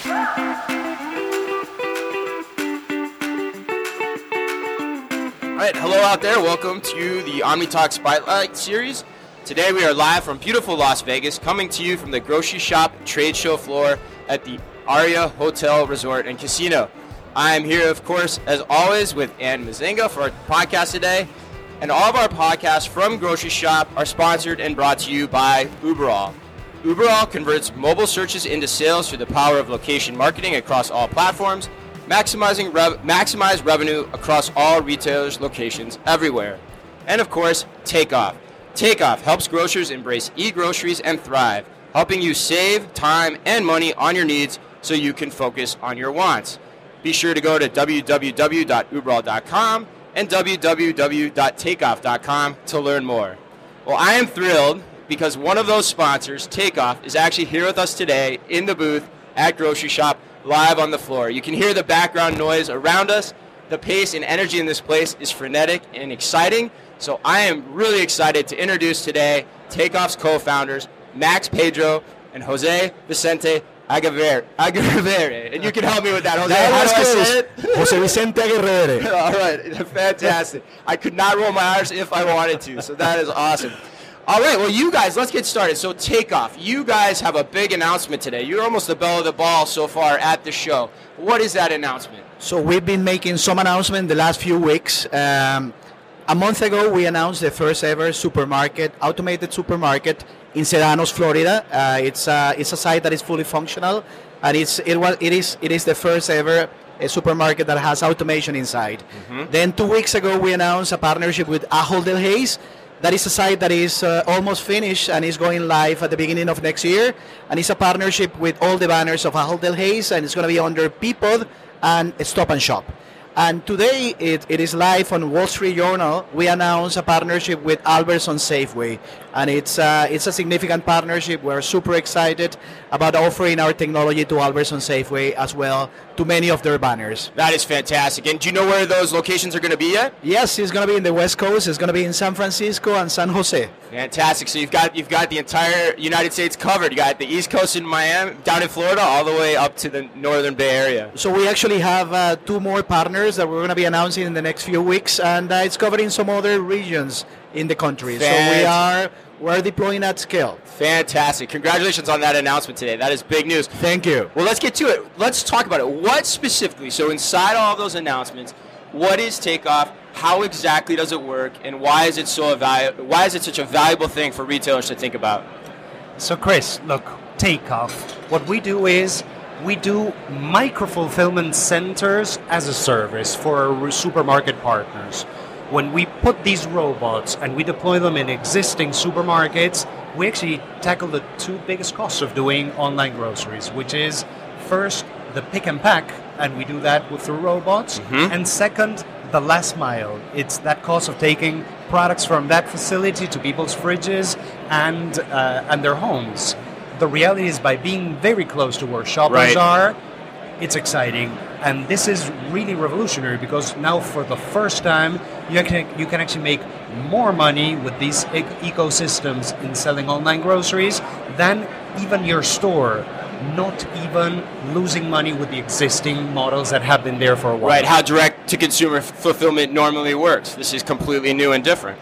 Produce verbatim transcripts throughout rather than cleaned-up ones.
All right, hello out there. Welcome to the OmniTalk Spotlight Series. Today we are live from beautiful Las Vegas, coming to you from the Grocery Shop trade show floor at the Aria Hotel Resort and Casino. I am here, of course, as always, with Ann Mazinga for our podcast today. And all of our podcasts from Grocery Shop are sponsored and brought to you by Uberall. Uberall converts mobile searches into sales through the power of location marketing across all platforms, maximizing rev- maximize revenue across all retailers' locations everywhere. And of course, Takeoff. Takeoff helps grocers embrace e-groceries and thrive, helping you save time and money on your needs so you can focus on your wants. Be sure to go to w w w dot uberall dot com and w w w dot takeoff dot com to learn more. Well, I am thrilled because one of those sponsors, Takeoff, is actually here with us today in the booth at Grocery Shop, live on the floor. You can hear the background noise around us. The pace and energy in this place is frenetic and exciting. So I am really excited to introduce today Takeoff's co-founders, Max Pedro and Jose Vicente Aguirre. Aguirre. And you can help me with that, Jose. How do I say it? Jose Vicente Aguirre. All right, fantastic. I could not roll my R's if I wanted to, so that is awesome. All right, well, you guys, let's get started. So Takeoff, you guys have a big announcement today. You're almost the belle of the ball so far at the show. What is that announcement? So we've been making some announcement the last few weeks. Um, a month ago, we announced the first ever supermarket, automated supermarket in Sedanos, Florida. Uh, it's uh, it's a site that is fully functional, and it's it was it is it is the first ever a supermarket that has automation inside. Mm-hmm. Then two weeks ago, we announced a partnership with Ahold Delhaize. That is a site that is uh, almost finished and is going live at the beginning of next year. And it's a partnership with all the banners of Ahold Delhaize, and it's going to be under Peapod and Stop and Shop. And today it, it is live on Wall Street Journal. We announced a partnership with Albertsons Safeway, and it's uh, it's a significant partnership. We're super excited about offering our technology to Albertsons Safeway as well to many of their banners. That is fantastic. And do you know where those locations are going to be yet? Yes, it's going to be in the West Coast. It's going to be in San Francisco and San Jose. Fantastic. So you've got you've got the entire United States covered. You got the East Coast in Miami, down in Florida, all the way up to the Northern Bay Area. So we actually have uh, two more partners that we're going to be announcing in the next few weeks, and uh, it's covering some other regions in the country. Fant- so we are we're deploying at scale. Fantastic. Congratulations on that announcement today. That is big news. Thank you. Well, let's get to it. Let's talk about it. What specifically, so inside all of those announcements, what is Takeoff? How exactly does it work, and why is it so valu- why is it such a valuable thing for retailers to think about? So Chris, look, Takeoff. What we do is we do micro-fulfillment centers as a service for our supermarket partners. When we put these robots and we deploy them in existing supermarkets, we actually tackle the two biggest costs of doing online groceries, which is first the pick and pack, and we do that with through robots, mm-hmm. and second, the last mile. It's that cost of taking products from that facility to people's fridges and uh, and their homes. The reality is, by being very close to where shoppers right. are, it's exciting. And this is really revolutionary because now for the first time, you can, you can actually make more money with these e- ecosystems in selling online groceries than even your store. Not even losing money with the existing models that have been there for a while. Right, how direct-to-consumer fulfillment normally works. This is completely new and different.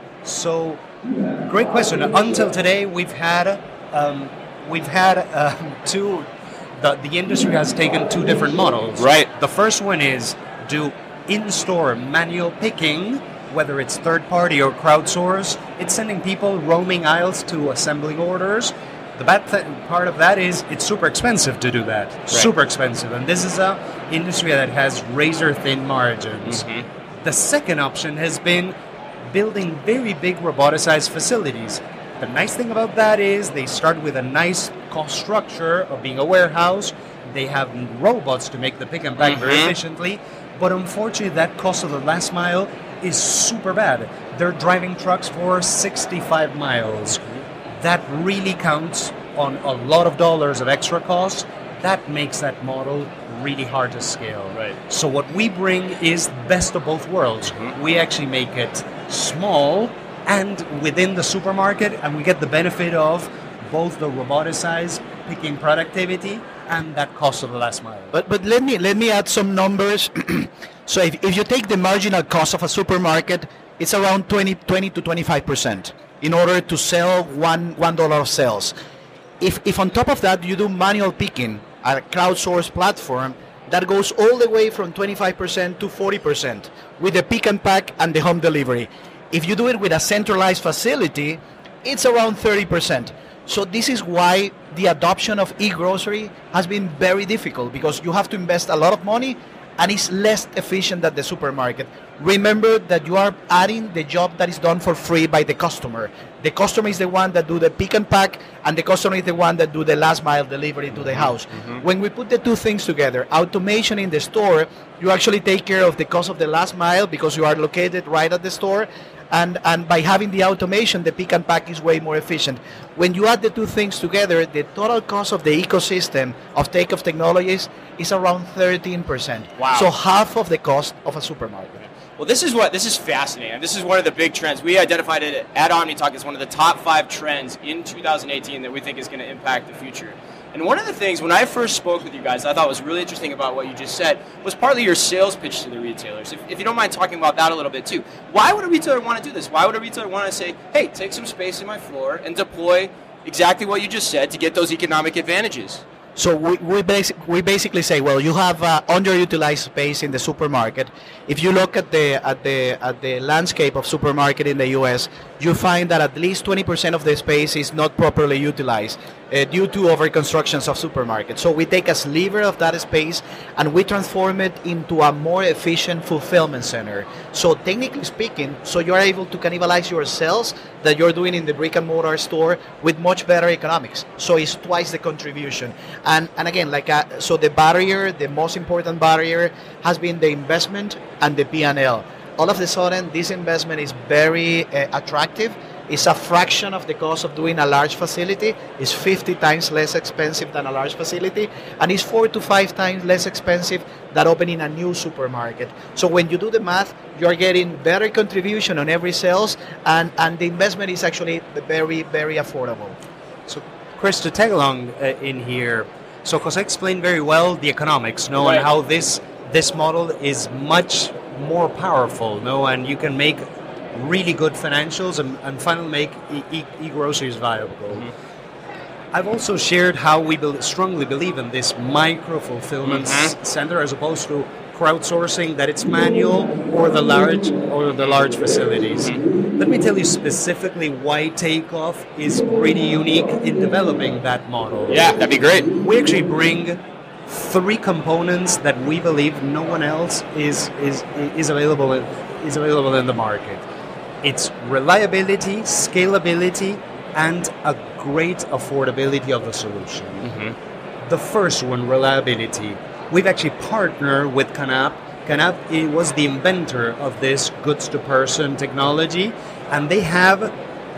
So, great question. Until today, we've had um, we've had um, two. The, the industry has taken two different models. Right. The first one is do in-store manual picking, whether it's third-party or crowdsourced. It's sending people roaming aisles to assembling orders. The bad th- part of that is it's super expensive to do that. Right. Super expensive. And this is an industry that has razor-thin margins. Mm-hmm. The second option has been building very big roboticized facilities. The nice thing about that is they start with a nice cost structure of being a warehouse. They have robots to make the pick and pack mm-hmm. very efficiently. But unfortunately, that cost of the last mile is super bad. They're driving trucks for sixty-five miles. That really counts on a lot of dollars of extra costs. That makes that model really hard to scale. Right. So what we bring is best of both worlds. Mm-hmm. We actually make it small and within the supermarket, and we get the benefit of both the roboticized picking productivity and that cost of the last mile. But but let me let me add some numbers. So if, if you take the marginal cost of a supermarket, it's around twenty, twenty to twenty-five percent in order to sell one one dollar of sales. If if on top of that you do manual picking, a crowdsourced platform, that goes all the way from twenty-five percent to forty percent with the pick and pack and the home delivery. If you do it with a centralized facility, it's around thirty percent. So this is why the adoption of e-grocery has been very difficult, because you have to invest a lot of money and it's less efficient than the supermarket. Remember that you are adding the job that is done for free by the customer. The customer is the one that do the pick and pack, and the customer is the one that do the last mile delivery to the house. Mm-hmm. When we put the two things together, automation in the store, you actually take care of the cost of the last mile because you are located right at the store. And, and by having the automation, the pick and pack is way more efficient. When you add the two things together, the total cost of the ecosystem of Takeoff Technologies is around thirteen percent. Wow. So half of the cost of a supermarket. Well, this is what this is fascinating. This is one of the big trends. We identified it at OmniTalk as one of the top five trends in two thousand eighteen that we think is going to impact the future. And one of the things, when I first spoke with you guys, I thought was really interesting about what you just said, was partly your sales pitch to the retailers. If, if you don't mind talking about that a little bit too. Why would a retailer want to do this? Why would a retailer want to say, hey, take some space in my floor and deploy exactly what you just said to get those economic advantages? So we we, basic, we basically say, well, you have uh, underutilized space in the supermarket. If you look at the at the at the landscape of supermarket in the U S, you find that at least twenty percent of the space is not properly utilized uh, due to overconstructions of supermarkets. So we take a sliver of that space and we transform it into a more efficient fulfillment center. So technically speaking, so you are able to cannibalize your sales that you're doing in the brick and mortar store with much better economics. So it's twice the contribution. And and again, like uh, so the barrier, the most important barrier has been the investment and the P and L. All of a sudden, this investment is very uh, attractive. It's a fraction of the cost of doing a large facility. It's fifty times less expensive than a large facility, and it's four to five times less expensive than opening a new supermarket. So when you do the math, you're getting better contribution on every sales, and, and the investment is actually very, very affordable. So, Chris, to tag along uh, in here, so Jose explained very well the economics, no, right. and how this this model is much more powerful, no, and you can make really good financials and, and finally make e- e- e-groceries viable. Mm-hmm. I've also shared how we be- strongly believe in this micro-fulfillment mm-hmm. s- center as opposed to crowdsourcing, that it's manual or the large or the large facilities. Mm-hmm. Let me tell you specifically why Takeoff is pretty unique in developing that model. Yeah, that'd be great. We actually bring three components that we believe no one else is is is available in, is available in the market. It's reliability, scalability, and a great affordability of the solution. Mm-hmm. The first one, reliability. We've actually partnered with Canap. Canap it was the inventor of this goods-to-person technology, and they have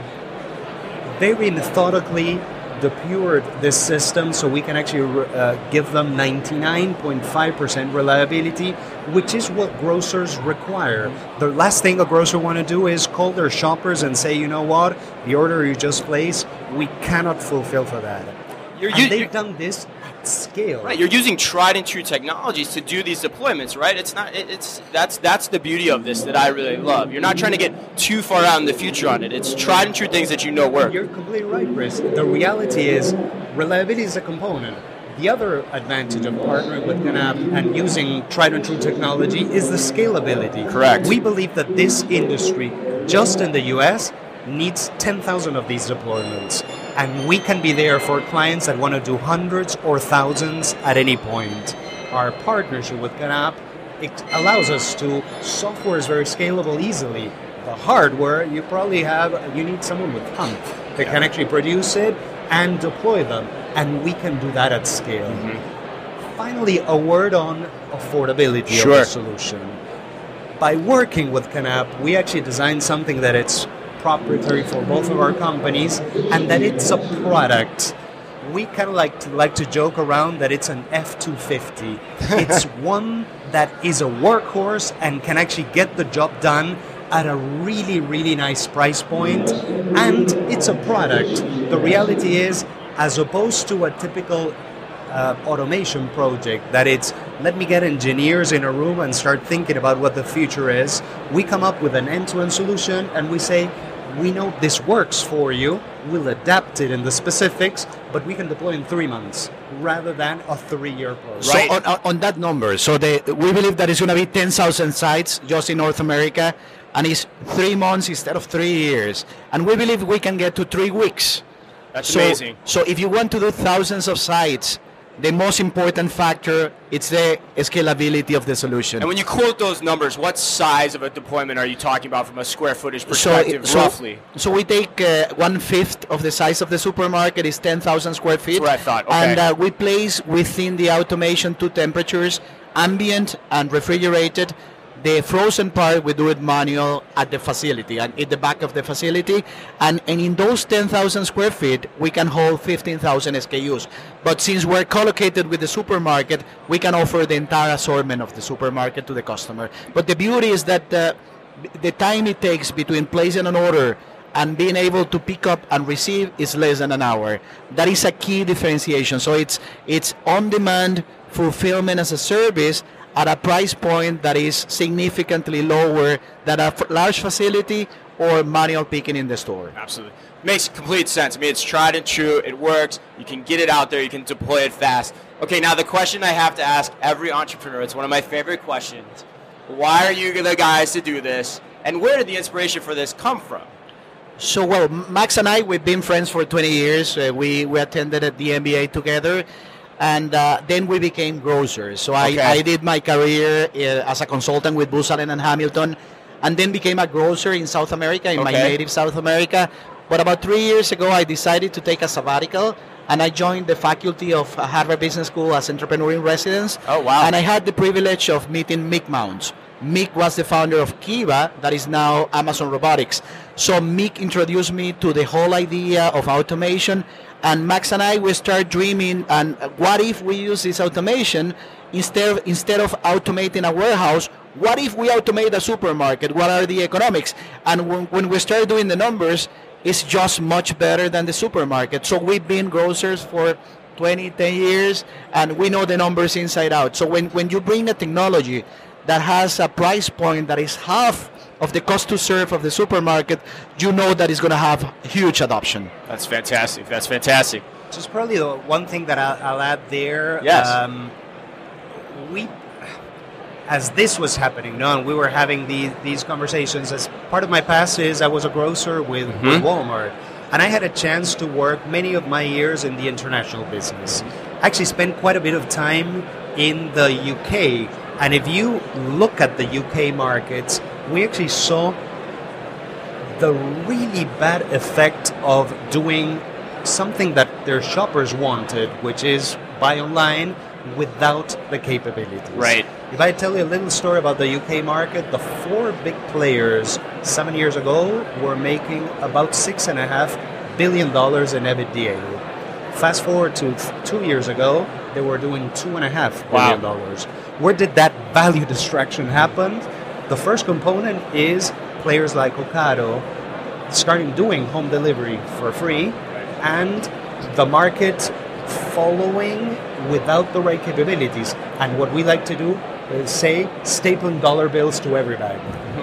very methodically depured this system so we can actually uh, give them ninety-nine point five percent reliability, which is what grocers require. The last thing a grocer want to do is call their shoppers and say, you know what, the order you just placed, we cannot fulfill for that. You're, and you, they've done this at scale. Right, you're using tried and true technologies to do these deployments, right? It's not. It, it's that's that's the beauty of this that I really love. You're not trying to get too far out in the future on it. It's tried and true things that you know work. You're completely right, Chris. The reality is, reliability is a component. The other advantage of partnering with Canap and using tried and true technology is the scalability. Correct. We believe that this industry, just in the U S, needs ten thousand of these deployments. And we can be there for clients that want to do hundreds or thousands at any point. Our partnership with Canap, it allows us to, software is very scalable easily. The hardware, you probably have, you need someone with pump that yeah. can actually produce it and deploy them. And we can do that at scale. Mm-hmm. Finally, a word on affordability sure. of the solution. By working with Canap, we actually designed something that it's proprietary for both of our companies, and that it's a product. We kind of like to like to joke around that it's an F two fifty. It's one that is a workhorse and can actually get the job done at a really, really nice price point, and it's a product. The reality is, as opposed to a typical uh, automation project, that it's, let me get engineers in a room and start thinking about what the future is, we come up with an end-to-end solution and we say, we know this works for you, we'll adapt it in the specifics, but we can deploy in three months rather than a three-year project. So Right. on, on- on that number, so the, we believe that it's going to be ten thousand sites just in North America, and it's three months instead of three years. And we believe we can get to three weeks. That's so, amazing. So if you want to do thousands of sites, the most important factor is the scalability of the solution. And when you quote those numbers, what size of a deployment are you talking about from a square footage So, perspective, it- so, roughly? so we take uh, one fifth of the size of the supermarket is ten thousand square feet. That's what I thought, okay. And uh, we place within the automation two temperatures, ambient and refrigerated. The frozen part, we do it manual at the facility and at the back of the facility. And, and in those ten thousand square feet, we can hold fifteen thousand S K Us. But since we're co-located with the supermarket, we can offer the entire assortment of the supermarket to the customer. But the beauty is that uh, the time it takes between placing an order and being able to pick up and receive is less than an hour. That is a key differentiation. So it's it's on-demand fulfillment as a service at a price point that is significantly lower than a f- large facility or manual picking in the store. Absolutely. Makes complete sense. I mean, it's tried and true. It works. You can get it out there. You can deploy it fast. Okay, now the question I have to ask every entrepreneur, it's one of my favorite questions. Why are you the guys to do this? And where did the inspiration for this come from? So, well, Max and I, we've been friends for twenty years. Uh, we, we attended at the M B A together. And uh, then we became grocers. So I, Okay. I did my career uh, as a consultant with Booz Allen and Hamilton, and then became a grocer in South America, in my Okay. native South America. But about three years ago, I decided to take a sabbatical, and I joined the faculty of Harvard Business School as entrepreneur in residence. Oh, wow. And I had the privilege of meeting Mick Mounts. Mick was the founder of Kiva, that is now Amazon Robotics. So Mick introduced me to the whole idea of automation, and Max and I, we start dreaming, and what if we use this automation instead of, instead of automating a warehouse, what if we automate a supermarket? What are the economics? And when, when we start doing the numbers, it's just much better than the supermarket. So we've been grocers for twenty, ten years, and we know the numbers inside out. So when, when you bring a technology that has a price point that is half of the cost to serve of the supermarket, you know that it's going to have huge adoption. That's fantastic. That's fantastic. Just probably the one thing that I'll, I'll add there. Yes. Um, we, as this was happening, no, and we were having the, these conversations. As part of my past is I was a grocer with, Mm-hmm. with Walmart, and I had a chance to work many of my years in the international business. I actually spent quite a bit of time in the U K, and if you look at the U K markets, we actually saw the really bad effect of doing something that their shoppers wanted, which is buy online without the capabilities. Right. If I tell you a little story about the U K market, the four big players seven years ago were making about six and a half billion dollars in EBITDA. Fast forward to th- two years ago, they were doing two and a half billion Wow. dollars. Where did that value destruction happen? The first component is players like Ocado starting doing home delivery for free, and the market following without the right capabilities. And what we like to do is say stapling dollar bills to every bag.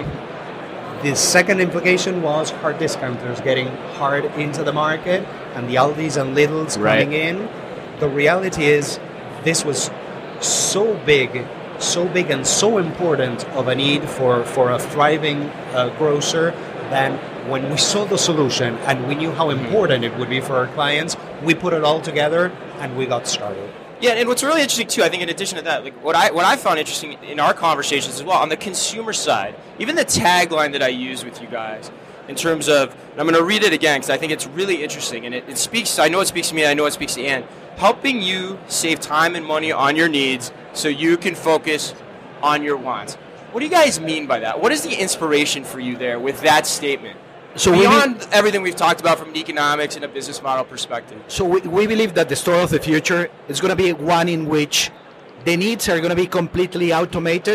The second implication was hard discounters getting hard into the market, and the Aldis and Lidls Right. coming in. The reality is this was so big, so big and so important of a need for, for a thriving uh, grocer that when we saw the solution and we knew how important it would be for our clients, we put it all together and we got started. Yeah, and what's really interesting too, I think in addition to that, like what I what I found interesting in our conversations as well, on the consumer side, even the tagline that I use with you guys, in terms of, and I'm going to read it again because I think it's really interesting, and it, it speaks, I know it speaks to me, and I know it speaks to Ann, helping you save time and money on your needs so you can focus on your wants. What do you guys mean by that? What is the inspiration for you there with that statement? So we Beyond need- everything we've talked about from an economics and a business model perspective. So we, we believe that the store of the future is going to be one in which the needs are going to be completely automated,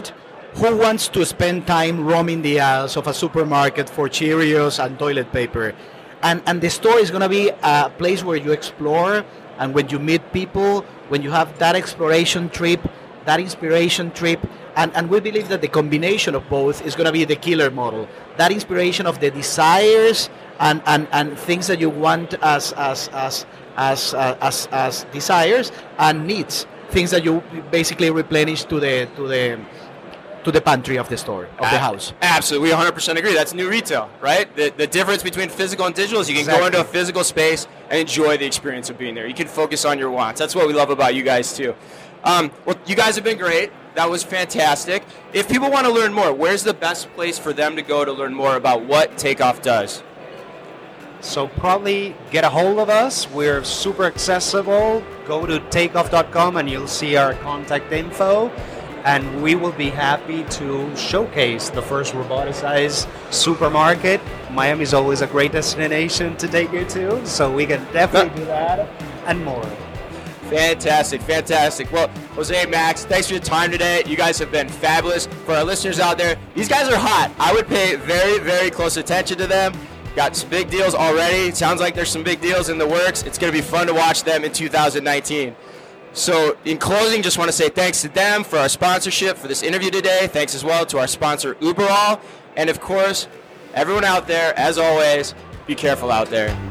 who wants to spend time roaming the aisles of a supermarket for Cheerios and toilet paper? And, and the store is going to be a place where you explore, and when you meet people, when you have that exploration trip, that inspiration trip, and, and we believe that the combination of both is going to be the killer model. That inspiration of the desires and, and, and things that you want as as as as uh, as, as desires, and needs, things that you basically replenish to the to the to the pantry of the store, of the house. Absolutely, we one hundred percent agree. That's new retail, right? The, the difference between physical and digital is you can Exactly. go into a physical space and enjoy the experience of being there. You can focus on your wants. That's what we love about you guys, too. Um, well, you guys have been great. That was fantastic. If people want to learn more, where's the best place for them to go to learn more about what Takeoff does? So probably get a hold of us. We're super accessible. Go to takeoff dot com and you'll see our contact info. And we will be happy to showcase the first roboticized supermarket. Miami is always a great destination to take you to, so we can definitely do that and more. Fantastic, fantastic. Well, Jose, Max, thanks for your time today. You guys have been fabulous. For our listeners out there, these guys are hot. I would pay very, very close attention to them. Got some big deals already. Sounds like there's some big deals in the works. It's going to be fun to watch them in two thousand nineteen. So in closing, just want to say thanks to them for our sponsorship for this interview today. Thanks as well to our sponsor, Uberall. And of course, everyone out there, as always, be careful out there.